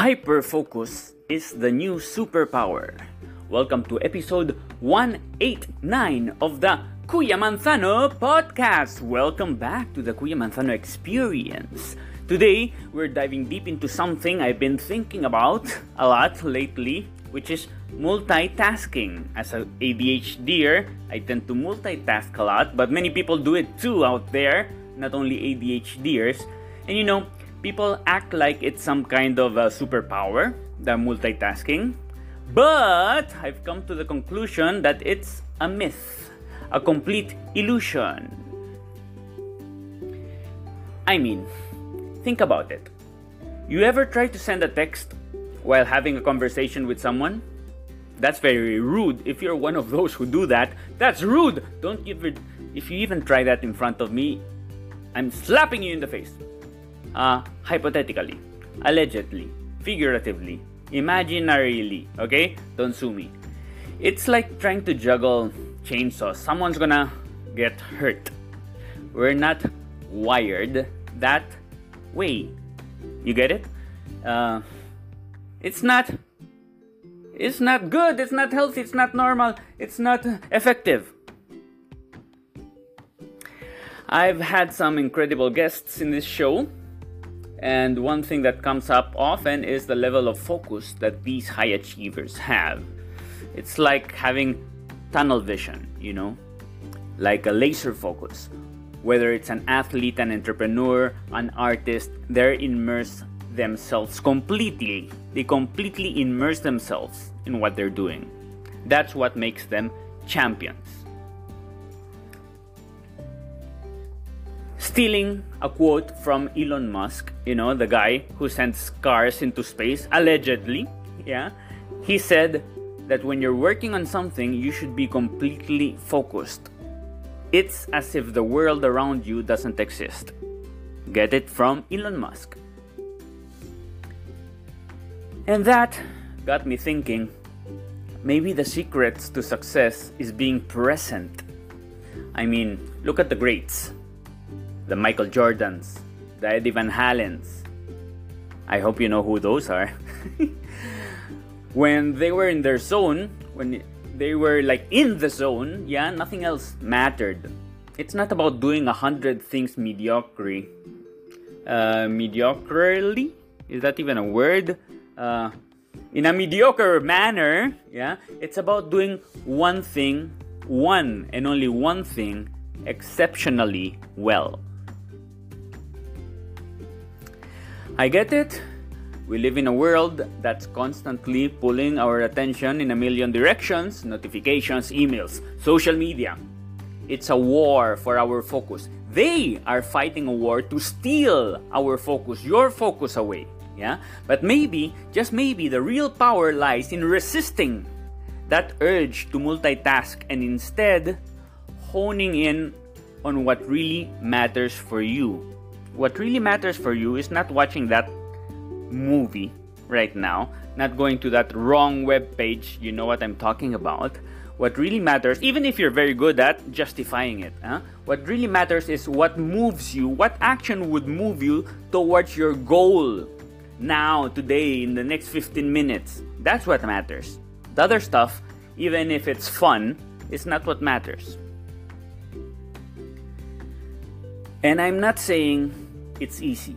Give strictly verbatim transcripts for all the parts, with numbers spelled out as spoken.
Hyperfocus is the new superpower. Welcome to episode one eighty-nine of the Kuya Manzano podcast. Welcome back to the Kuya Manzano experience. Today, we're diving deep into something I've been thinking about a lot lately, which is multitasking. As an ADHDer, I tend to multitask a lot, but many people do it too out there, not only ADHDers. And you know, people act like it's some kind of a superpower, the multitasking. But I've come to the conclusion that it's a myth, a complete illusion. I mean, think about it. You ever try to send a text while having a conversation with someone? That's very rude. If you're one of those who do that, that's rude. Don't give it. If you even try that in front of me, I'm slapping you in the face. Uh, hypothetically, allegedly, figuratively, imaginarily, okay? Don't sue me. It's like trying to juggle chainsaws. Someone's gonna get hurt. We're not wired that way. You get it? Uh, it's not, it's not good, it's not healthy, it's not normal, it's not effective. I've had some incredible guests in this show. And one thing that comes up often is the level of focus that these high achievers have. It's like having tunnel vision, you know, like a laser focus. Whether it's an athlete, an entrepreneur, an artist, they're immersed themselves completely. They completely immerse themselves in what they're doing. That's what makes them champions. Stealing a quote from Elon Musk, you know, the guy who sends cars into space, allegedly, yeah, he said that when you're working on something, you should be completely focused. It's as if the world around you doesn't exist. Get it from Elon Musk. And that got me thinking, maybe the secrets to success is being present. I mean, look at the greats. The Michael Jordans, the Eddie Van Halens. I hope you know who those are. When they were in their zone, when they were like in the zone, yeah, nothing else mattered. It's not about doing a hundred things mediocre. Uh, mediocrely? Is that even a word? Uh, in a mediocre manner, yeah. It's about doing one thing, one and only one thing, exceptionally well. I get it. We live in a world that's constantly pulling our attention in a million directions, notifications, emails, social media. It's a war for our focus. They are fighting a war to steal our focus, your focus away. Yeah? But maybe, just maybe, the real power lies in resisting that urge to multitask and instead honing in on what really matters for you. What really matters for you is not watching that movie right now, not going to that wrong web page, you know what I'm talking about. What really matters, even if you're very good at justifying it, huh? What really matters is what moves you, what action would move you towards your goal now, today, in the next fifteen minutes. That's what matters. The other stuff, even if it's fun, is not what matters. And I'm not saying it's easy.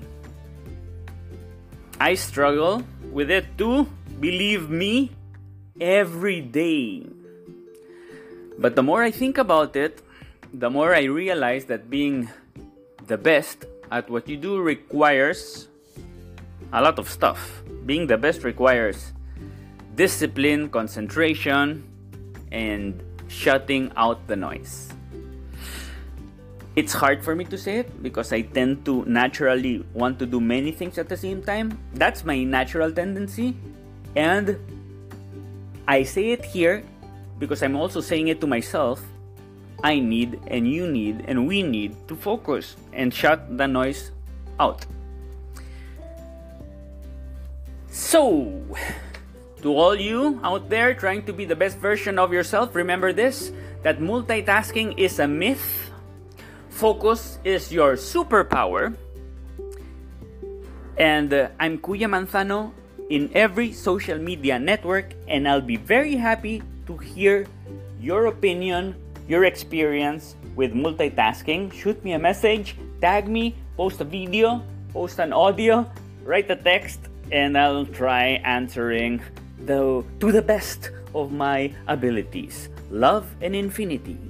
I struggle with it too, believe me, every day. But the more I think about it, the more I realize that being the best at what you do requires a lot of stuff. Being the best requires discipline, concentration, and shutting out the noise. It's hard for me to say it because I tend to naturally want to do many things at the same time. That's my natural tendency. And I say it here because I'm also saying it to myself. I need and you need and we need to focus and shut the noise out. So, to all you out there trying to be the best version of yourself, remember this, that multitasking is a myth. Focus is your superpower. And uh, I'm Kuya Manzano, in every social media network, and I'll be very happy to hear your opinion, your experience with multitasking. Shoot me a message, tag me, post a video, post an audio, write a text, and I'll try answering the, to the best of my abilities. Love and infinity.